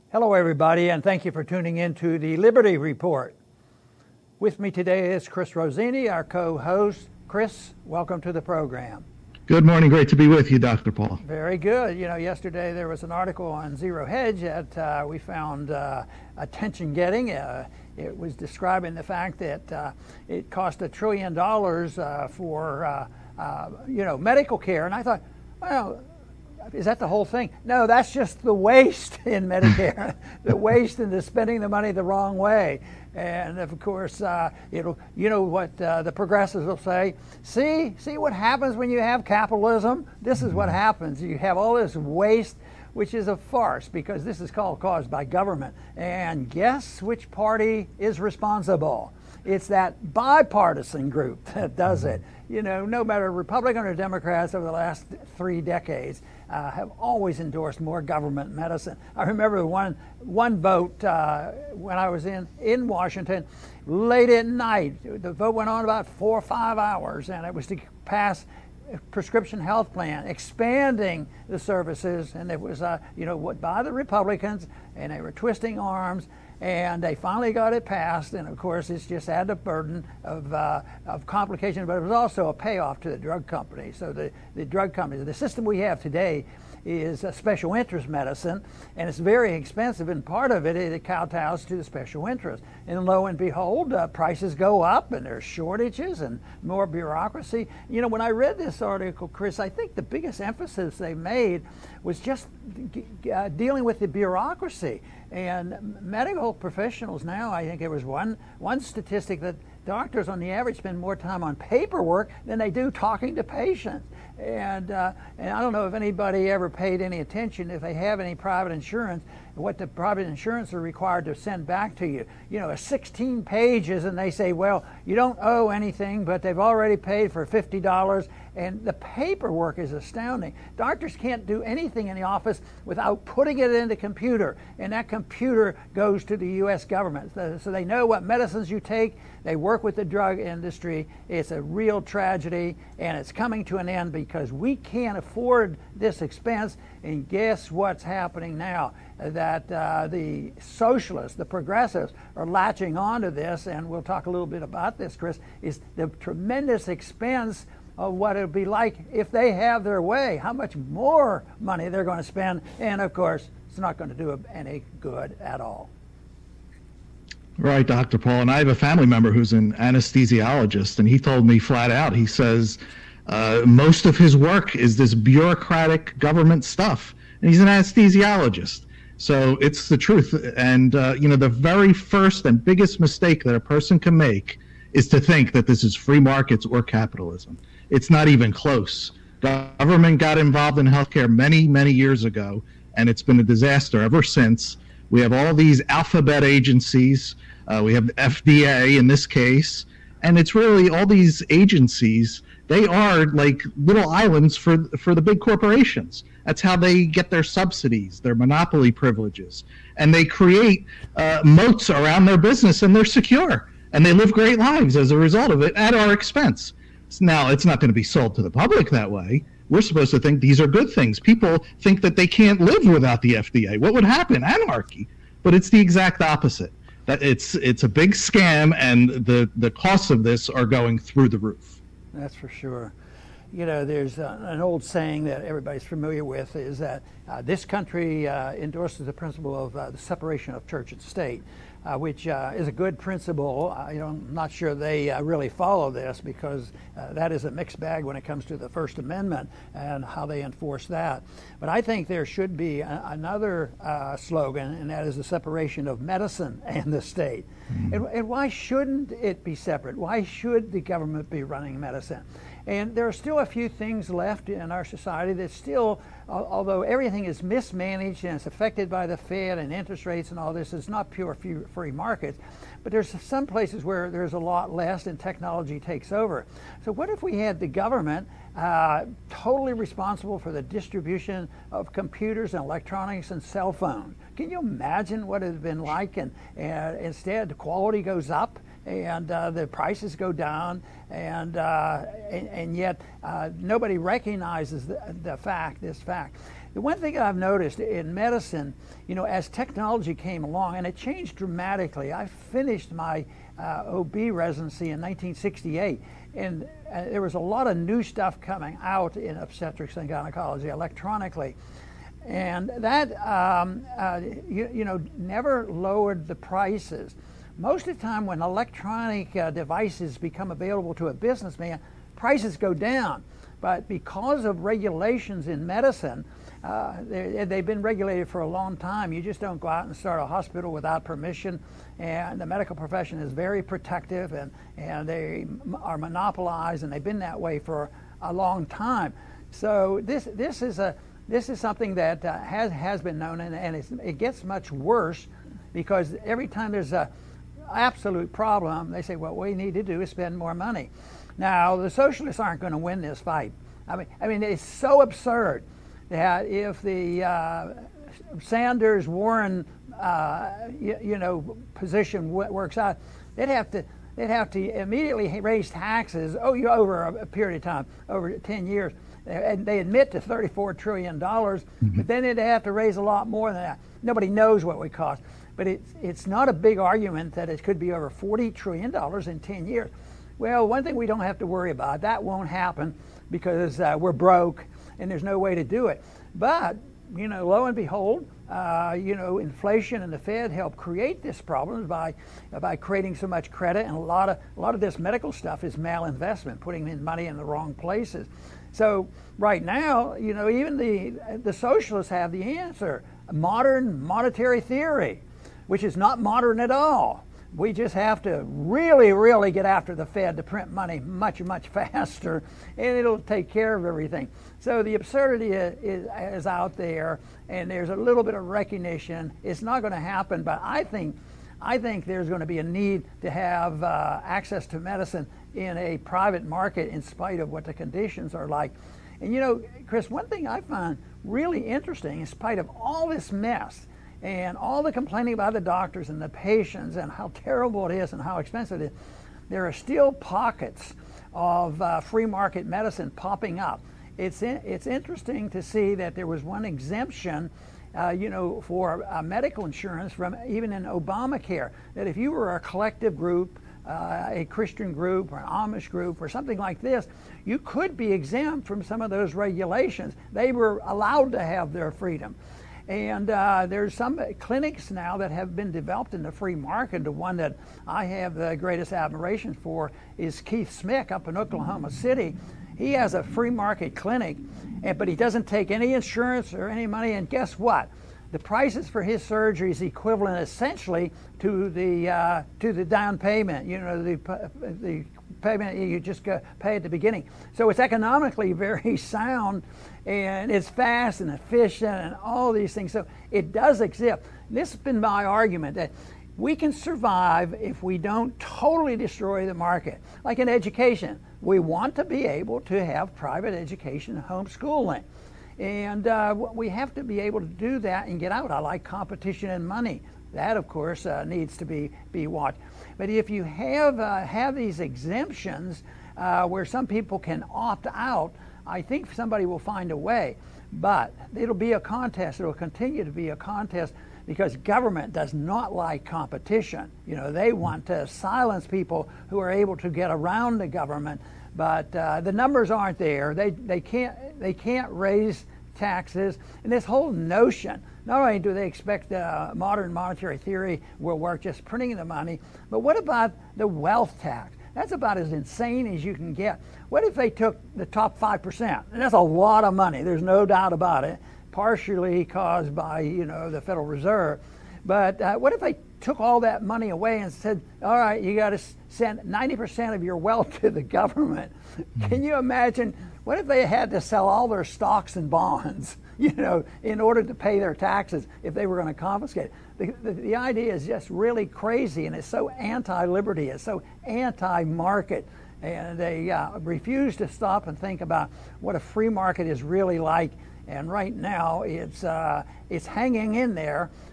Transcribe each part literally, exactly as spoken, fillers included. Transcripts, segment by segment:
Hello, everybody, and thank you for tuning in to the Liberty Report. With me today is Chris Rossini, our co-host. Chris, welcome to the program. Good morning. Great to be with you, Doctor Paul. Very good. You know, yesterday there was an article on Zero Hedge that uh, we found uh, attention-getting. Uh, it was describing the fact that uh, it cost a trillion dollars uh, for, uh, uh, you know, medical care. And I thought, well, is that the whole thing? No, that's just the waste in Medicare, the waste into spending the money the wrong way. And of course, uh, it'll, you know what uh, the progressives will say, see, see what happens when you have capitalism? This is what happens. You have all this waste, which is a farce because this is called caused by government. And guess which party is responsible? It's that bipartisan group that does it. You know, no matter Republican or Democrats over the last three decades uh, have always endorsed more government medicine. I remember one one vote uh, when I was in, in Washington late at night. The vote went on about four or five hours, and it was to pass a prescription health plan, expanding the services, and it was, uh, you know, by the Republicans, and they were twisting arms. And they finally got it passed, and of course it's just added a burden of, uh, of complications, but it was also a payoff to the drug companies. So the, the drug companies, the system we have today is a special interest medicine, and it's very expensive, and part of it, it kowtows to the special interest. And lo and behold, uh, prices go up, and there's shortages and more bureaucracy. You know, when I read this article, Chris, I think the biggest emphasis they made was just uh, dealing with the bureaucracy. And medical professionals now, I think there was one one statistic that doctors on the average spend more time on paperwork than they do talking to patients. And, uh, and I don't know if anybody ever paid any attention, if they have any private insurance, what the private insurance are required to send back to you. You know, sixteen pages, and they say, well, you don't owe anything, but they've already paid for fifty dollars. And the paperwork is astounding. Doctors can't do anything in the office without putting it in the computer, and that computer goes to the U S government. So, so they know what medicines you take. They work with the drug industry. It's a real tragedy, and it's coming to an end because we can't afford this expense. And guess what's happening now? That uh, the socialists, the progressives, are latching onto this, and we'll talk a little bit about this, Chris, is the tremendous expense of what it would be like if they have their way, how much more money they're going to spend, and of course, it's not going to do any good at all. Right, Doctor Paul, and I have a family member who's an anesthesiologist, and he told me flat out, he says, uh, most of his work is this bureaucratic government stuff, and he's an anesthesiologist. So it's the truth, and uh, you know, the very first and biggest mistake that a person can make is to think that this is free markets or capitalism. It's not even close. Government got involved in healthcare many, many years ago, and it's been a disaster ever since. We have all these alphabet agencies. Uh, we have the F D A in this case, and it's really all these agencies. They are like little islands for for the big corporations. That's how they get their subsidies, their monopoly privileges, and they create uh, moats around their business, and they're secure, and they live great lives as a result of it at our expense. Now, it's not going to be sold to the public that way. We're supposed to think these are good things. People think that they can't live without the F D A. What would happen? Anarchy. But it's the exact opposite. That it's it's a big scam, and the, the costs of this are going through the roof. That's for sure. You know, there's uh, an old saying that everybody's familiar with is that uh, this country uh, endorses the principle of uh, the separation of church and state, uh, which uh, is a good principle. Uh, you know, I'm not sure they uh, really follow this because uh, that is a mixed bag when it comes to the First Amendment and how they enforce that. But I think there should be a, another uh, slogan, and that is the separation of medicine and the state. Mm-hmm. And, and why shouldn't it be separate? Why should the government be running medicine? And there are still a few things left in our society that still, although everything is mismanaged and it's affected by the Fed and interest rates and all this, it's not pure free markets. But there's some places where there's a lot less and technology takes over. So what if we had the government uh, totally responsible for the distribution of computers and electronics and cell phones? Can you imagine what it would have been like? And, and instead, the quality goes up, and uh, the prices go down, and uh, and, and yet uh, nobody recognizes the, the fact, this fact. The one thing I've noticed in medicine, you know, as technology came along, and it changed dramatically. I finished my uh, O B residency in nineteen sixty-eight, and uh, there was a lot of new stuff coming out in obstetrics and gynecology electronically. And that, um, uh, you, you know, never lowered the prices. Most of the time when electronic uh, devices become available to a businessman, prices go down. But because of regulations in medicine, uh, they, they've been regulated for a long time. You just don't go out and start a hospital without permission. And the medical profession is very protective, and, and they are monopolized, and they've been that way for a long time. So this, this is a This is something that uh, has, has been known, and, and it's, it gets much worse because every time there's a absolute problem, they say, well, what we need to do is spend more money. Now, the socialists aren't going to win this fight. I mean, I mean, it's so absurd that if the uh, Sanders-Warren, uh, you, you know, position w works out, they'd have to they'd have to immediately raise taxes. Oh, you over a period of time, over ten years. And they admit to thirty-four trillion dollars, mm-hmm. but then they'd have to raise a lot more than that. Nobody knows what it would cost. But it's, it's not a big argument that it could be over forty trillion dollars in ten years. Well, one thing we don't have to worry about, that won't happen because uh, we're broke and there's no way to do it. But, you know, lo and behold, uh, you know, inflation and the Fed help create this problem by by creating so much credit, and a lot of a lot of this medical stuff is malinvestment, putting in money in the wrong places. So right now, you know, even the the socialists have the answer: modern monetary theory, which is not modern at all. We just have to really, really get after the Fed to print money much, much faster, and it'll take care of everything. So the absurdity is, is, is out there, and there's a little bit of recognition. It's not going to happen, but I think, I think there's going to be a need to have uh, access to medicine in a private market in spite of what the conditions are like. And you know, Chris, one thing I find really interesting, in spite of all this mess, and all the complaining about the doctors and the patients and how terrible it is and how expensive it is, there are still pockets of uh, free market medicine popping up. It's in, it's interesting to see that there was one exemption, uh, you know, for uh, medical insurance from even in Obamacare, that if you were a collective group, uh, a Christian group or an Amish group or something like this, you could be exempt from some of those regulations. They were allowed to have their freedom. And uh, there's some clinics now that have been developed in the free market. The one that I have the greatest admiration for is Keith Smick up in Oklahoma City. He has a free market clinic, and, but he doesn't take any insurance or any money. And guess what? The prices for his surgery is equivalent essentially to the uh, to the down payment. You know, the the payment you just pay at the beginning. So it's economically very sound, and it's fast and efficient and all these things. So it does exist. This has been my argument, that we can survive if we don't totally destroy the market. Like in education, we want to be able to have private education and homeschooling. And uh, we have to be able to do that and get out. I like competition and money. That, of course, uh, needs to be, be watched. But if you have, uh, have these exemptions uh, where some people can opt out, I think somebody will find a way. But it'll be a contest. It'll continue to be a contest because government does not like competition. You know, they want to silence people who are able to get around the government. But uh, the numbers aren't there. They, they, can't, they can't raise taxes. And this whole notion, not only do they expect uh, modern monetary theory will work, just printing the money, but what about the wealth tax? That's about as insane as you can get. What if they took the top five percent? And that's a lot of money, there's no doubt about it, partially caused by, you know, the Federal Reserve. But uh, what if they took all that money away and said, all right, you got to send ninety percent of your wealth to the government? Can you imagine? What if they had to sell all their stocks and bonds, you know, in order to pay their taxes if they were going to confiscate it? The, the, the idea is just really crazy, and it's so anti-liberty, it's so anti-market, and they uh, refuse to stop and think about what a free market is really like. And right now, it's uh, it's hanging in there.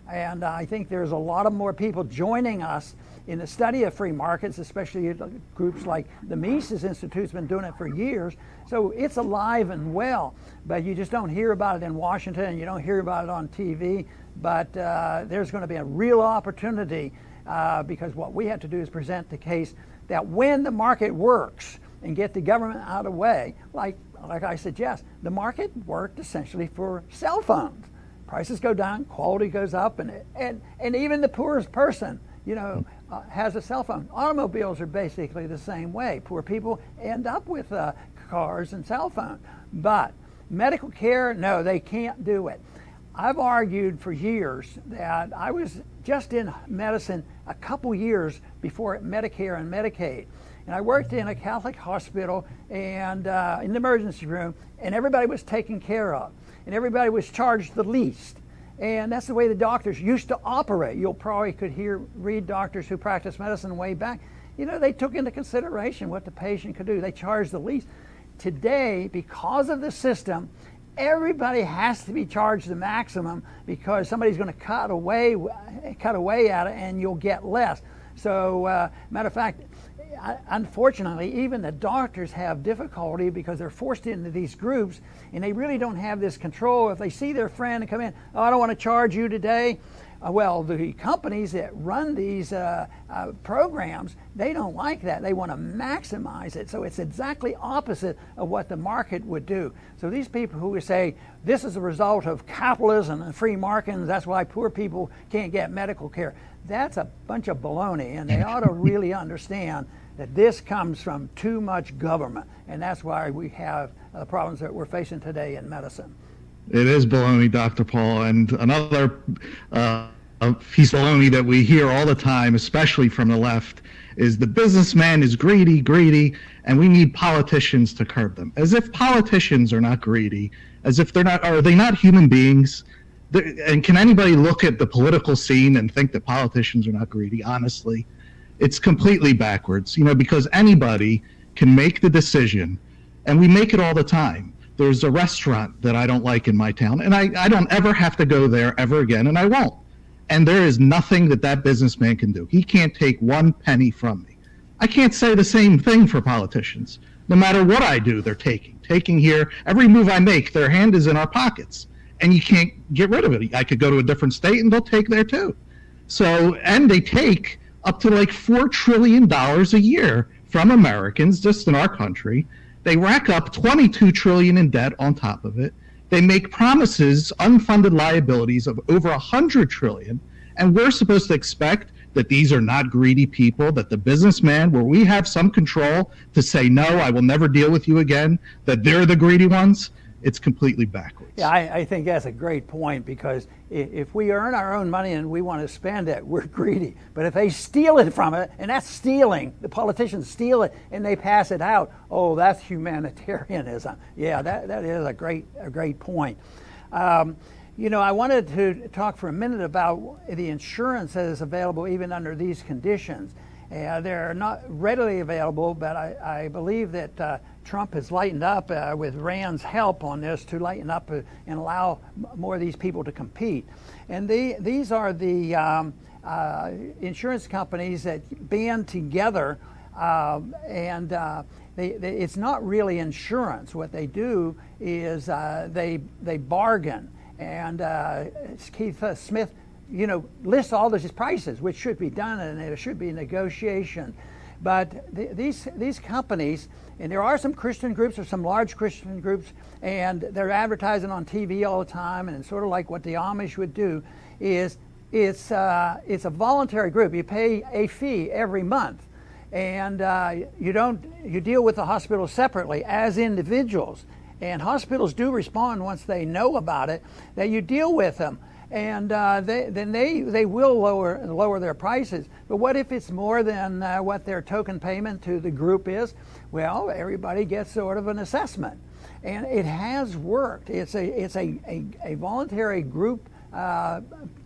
And I think there's a lot of more people joining us in the study of free markets, especially groups like the Mises Institute's been doing it for years. So it's alive and well, but you just don't hear about it in Washington, and you don't hear about it on T V. But uh, there's going to be a real opportunity uh, because what we have to do is present the case that when the market works and get the government out of the way, like, like I suggest, the market worked essentially for cell phones. Prices go down, quality goes up, and, and, and even the poorest person, you know, uh, has a cell phone. Automobiles are basically the same way. Poor people end up with uh, cars and cell phones. But medical care, no, they can't do it. I've argued for years that I was just in medicine a couple years before Medicare and Medicaid. And I worked in a Catholic hospital and uh, in the emergency room, and everybody was taken care of. And everybody was charged the least. And that's the way the doctors used to operate. You'll probably could hear, read doctors who practiced medicine way back. You know, they took into consideration what the patient could do. They charged the least. Today, because of the system, everybody has to be charged the maximum because somebody's going to cut away, cut away at it, and you'll get less. So, uh, matter of fact, unfortunately, even the doctors have difficulty because they're forced into these groups and they really don't have this control. If they see their friend and come in, oh, I don't want to charge you today. Uh, well, the companies that run these uh, uh, programs, they don't like that. They want to maximize it. So it's exactly opposite of what the market would do. So these people who say this is a result of capitalism and free markets, that's why poor people can't get medical care, that's a bunch of baloney, and they ought to really understand that this comes from too much government, and that's why we have the problems that we're facing today in medicine. It is baloney, Doctor Paul, and another uh, piece of baloney that we hear all the time, especially from the left, is the businessman is greedy, greedy, and we need politicians to curb them. As if politicians are not greedy, as if they're not, are they not human beings? And can anybody look at the political scene and think that politicians are not greedy? Honestly, it's completely backwards, you know, because anybody can make the decision, and we make it all the time. There's a restaurant that I don't like in my town, and I, I don't ever have to go there ever again, and I won't. And there is nothing that that businessman can do. He can't take one penny from me. I can't say the same thing for politicians. No matter what I do, they're taking. Taking here, every move I make, their hand is in our pockets. And you can't get rid of it. I could go to a different state and they'll take there too. So, and they take up to like four trillion dollars a year from Americans just in our country. They rack up twenty-two trillion dollars in debt on top of it. They make promises, unfunded liabilities of over one hundred trillion dollars. And we're supposed to expect that these are not greedy people, that the businessman, where we have some control to say, no, I will never deal with you again, that they're the greedy ones. It's completely backwards. Yeah, I, I think that's a great point, because if, if we earn our own money and we want to spend it, we're greedy. But if they steal it from it, and that's stealing, the politicians steal it and they pass it out, oh, that's humanitarianism. Yeah, that, that is a great, a great point. Um, you know, I wanted to talk for a minute about the insurance that is available even under these conditions. Uh, they're not readily available, but I, I believe that uh, Trump has lightened up uh, with Rand's help on this to lighten up uh, and allow more of these people to compete. And the, these are the um, uh, insurance companies that band together, uh, and uh, they, they, it's not really insurance. What they do is uh, they, they bargain. And uh, Keith uh, Smith, you know, lists all these prices, which should be done, and there should be negotiation. But th these these companies, and there are some Christian groups or some large Christian groups, and they're advertising on T V all the time, and it's sort of like what the Amish would do, is it's uh, it's a voluntary group. You pay a fee every month, and uh, you don't you deal with the hospital separately as individuals. And hospitals do respond once they know about it, that you deal with them. And uh, they, then they, they will lower, lower their prices. But what if it's more than uh, what their token payment to the group is? Well, everybody gets sort of an assessment. And it has worked. It's a, it's a, a, a voluntary group uh,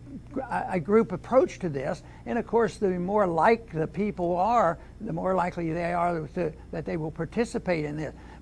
a group approach to this, and of course the more like the people are, the more likely they are to, that they will participate in this.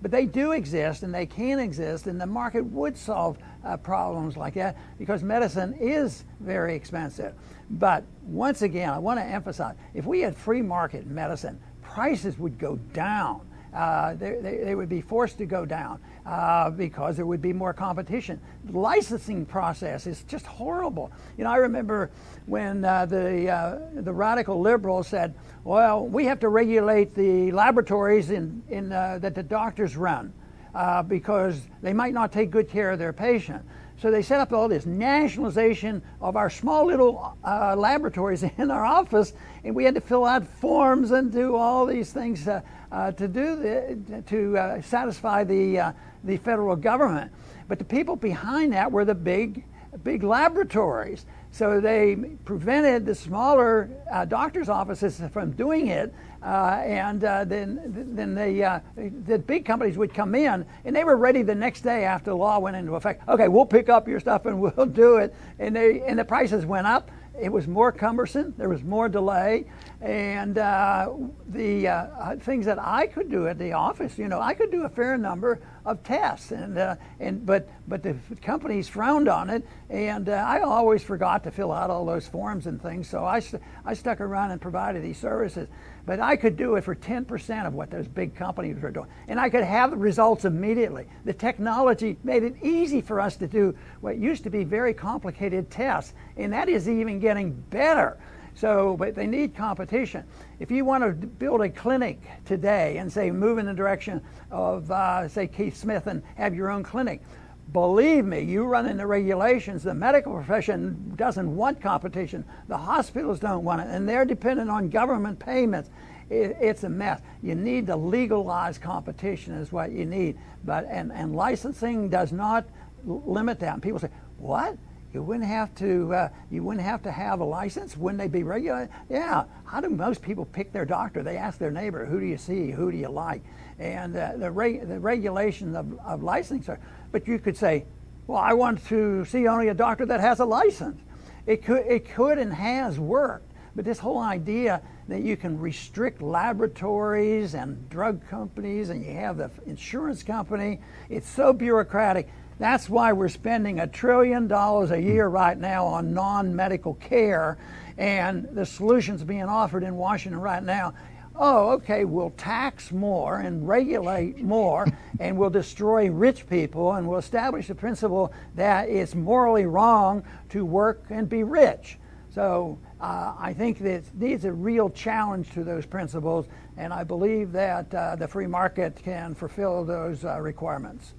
But they do exist, and they can exist, and the market would solve uh, problems like that because medicine is very expensive. But once again, I want to emphasize, if we had free market medicine, prices would go down. Uh, they, they, they would be forced to go down uh, because there would be more competition. The licensing process is just horrible. You know, I remember when uh, the uh, the radical liberals said, "Well, we have to regulate the laboratories in in uh, that the doctors run uh, because they might not take good care of their patient." So they set up all this nationalization of our small little uh, laboratories in our office, and we had to fill out forms and do all these things uh, uh, to do the, to uh, satisfy the uh, the federal government. But the people behind that were the big big laboratories. So they prevented the smaller uh, doctors' offices from doing it, uh, and uh, then then the uh, the big companies would come in, and they were ready the next day after the law went into effect. Okay, we'll pick up your stuff and we'll do it. And they and the prices went up. It was more cumbersome. There was more delay, and uh, the uh, things that I could do at the office, you know, I could do a fair number of tests, and uh, and but but the companies frowned on it, and uh, I always forgot to fill out all those forms and things. So I st- I stuck around and provided these services, but I could do it for ten percent of what those big companies were doing, and I could have the results immediately. The technology made it easy for us to do what used to be very complicated tests, and that is even getting better. So, but they need competition. If you want to build a clinic today and say move in the direction of, uh, say, Keith Smith and have your own clinic, believe me, you run into regulations. The medical profession doesn't want competition. The hospitals don't want it, and they're dependent on government payments. It, it's a mess. You need to legalize competition is what you need. But and, and licensing does not limit that. And people say, what? You wouldn't have to. Uh, you wouldn't have to have a license. Wouldn't they be regulated? Yeah. How do most people pick their doctor? They ask their neighbor, "Who do you see? Who do you like?" And uh, the reg- the regulation of, of licensing. But you could say, "Well, I want to see only a doctor that has a license." It could. It could and has worked. But this whole idea that you can restrict laboratories and drug companies, and you have the insurance company, it's so bureaucratic. That's why we're spending a trillion dollars a year right now on non-medical care, and the solutions being offered in Washington right now. Oh, okay, we'll tax more and regulate more, and we'll destroy rich people, and we'll establish the principle that it's morally wrong to work and be rich. So uh, I think that it needs a real challenge to those principles, and I believe that uh, the free market can fulfill those uh, requirements.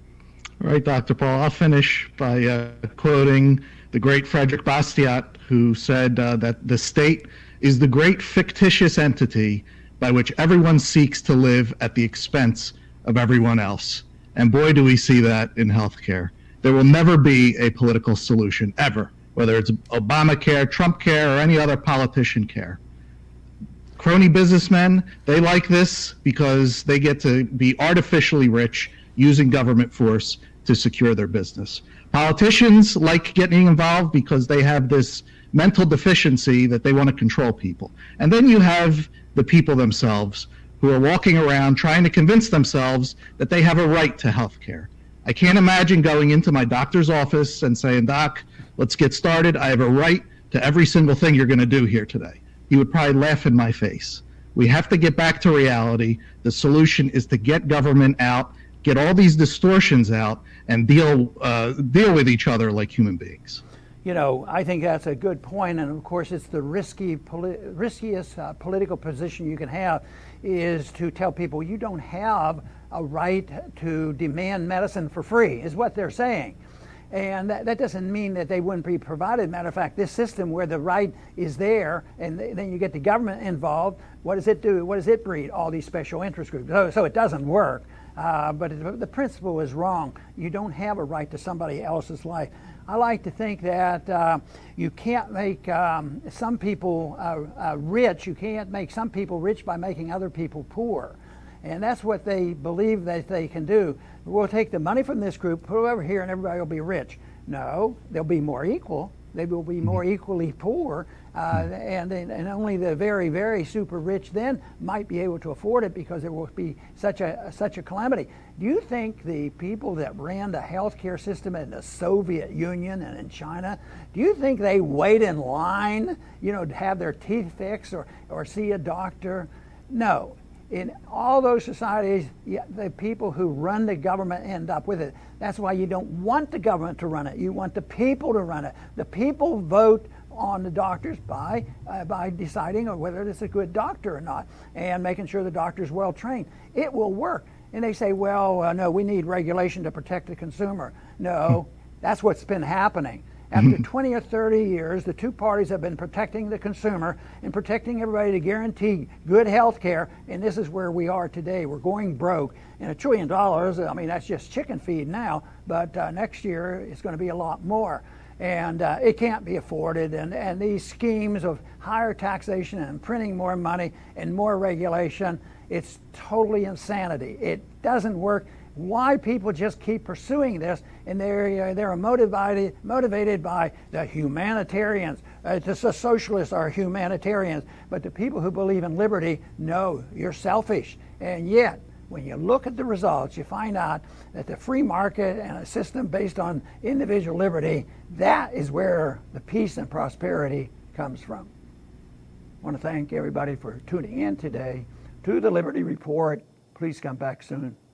All right, Doctor Paul, I'll finish by uh, quoting the great Frederick Bastiat, who said uh, that the state is the great fictitious entity by which everyone seeks to live at the expense of everyone else. And boy, do we see that in healthcare. There will never be a political solution, ever, whether it's Obamacare, Trump care, or any other politician care. Crony businessmen, they like this because they get to be artificially rich using government force to secure their business. Politicians like getting involved because they have this mental deficiency that they want to control people. And then you have the people themselves who are walking around trying to convince themselves that they have a right to health care. I can't imagine going into my doctor's office and saying, "Doc, let's get started. I have a right to every single thing you're going to do here today." He would probably laugh in my face. We have to get back to reality. The solution is to get government out, get all these distortions out, and deal uh, deal with each other like human beings. You know, I think that's a good point, and of course, it's the risky, poli- riskiest uh, political position you can have is to tell people you don't have a right to demand medicine for free, is what they're saying. And that, that doesn't mean that they wouldn't be provided. Matter of fact, this system where the right is there, and th- then you get the government involved, what does it do? What does it breed? All these special interest groups. So, so it doesn't work. Uh, but it, the principle is wrong. You don't have a right to somebody else's life. I like to think that uh, you can't make um, some people uh, uh, rich. You can't make some people rich by making other people poor. And that's what they believe that they can do. We'll take the money from this group, put it over here, and everybody will be rich. No, they'll be more equal. they will be more equally poor, uh, and, and only the very, very super rich then might be able to afford it because it will be such a, such a calamity. Do you think the people that ran the healthcare system in the Soviet Union and in China, do you think they wait in line, you know, to have their teeth fixed or, or see a doctor? No. In all those societies, yeah, the people who run the government end up with it. That's why you don't want the government to run it. You want the people to run it. The people vote on the doctors by uh, by deciding whether it's a good doctor or not, and making sure the doctor's well trained. It will work. And they say, well, uh, no, we need regulation to protect the consumer. No, that's what's been happening. After twenty or thirty years, the two parties have been protecting the consumer and protecting everybody to guarantee good health care, and this is where we are today. We're going broke. And a trillion dollars, I mean, that's just chicken feed now, but uh, next year it's going to be a lot more. And uh, it can't be afforded, and, and these schemes of higher taxation and printing more money and more regulation, it's totally insanity. It doesn't work. Why people just keep pursuing this, and they're, they're motivated, motivated by the humanitarians. Uh, the socialists are humanitarians, but the people who believe in liberty, no, you're selfish. And yet, when you look at the results, you find out that the free market and a system based on individual liberty, that is where the peace and prosperity comes from. I want to thank everybody for tuning in today to the Liberty Report. Please come back soon.